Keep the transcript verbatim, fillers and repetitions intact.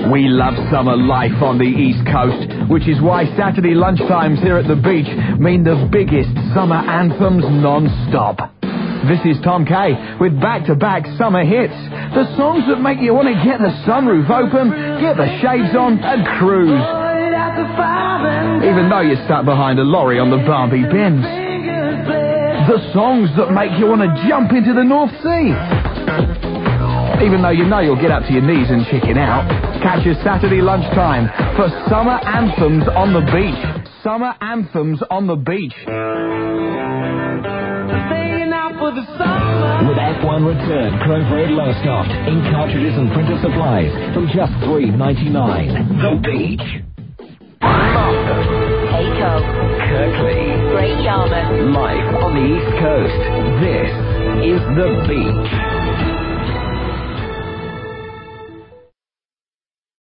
We love summer life on the East Coast, which is why Saturday lunchtimes here at the beach mean the biggest summer anthems non-stop. This is Tom Kay with back-to-back summer hits. The songs that make you want to get the sunroof open, get the shades on and cruise. Even though you're stuck behind a lorry on the Barbie Benz. The songs that make you want to jump into the North Sea. Even though you know you'll get up to your knees and chicken out. Catch us Saturday lunchtime for Summer Anthems on the Beach. Summer Anthems on the Beach. With F one Return, Chrome Road Lowestoft, ink cartridges and printer supplies from just three ninety-nine. The Beach. Martha. Keiko. Kirkley. Great Yarmouth. Live on the East Coast. This is The Beach.